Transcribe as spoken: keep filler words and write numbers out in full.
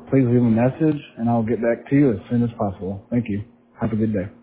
please leave a message, and I'll get back to you as soon as possible. Thank you. Have a good day.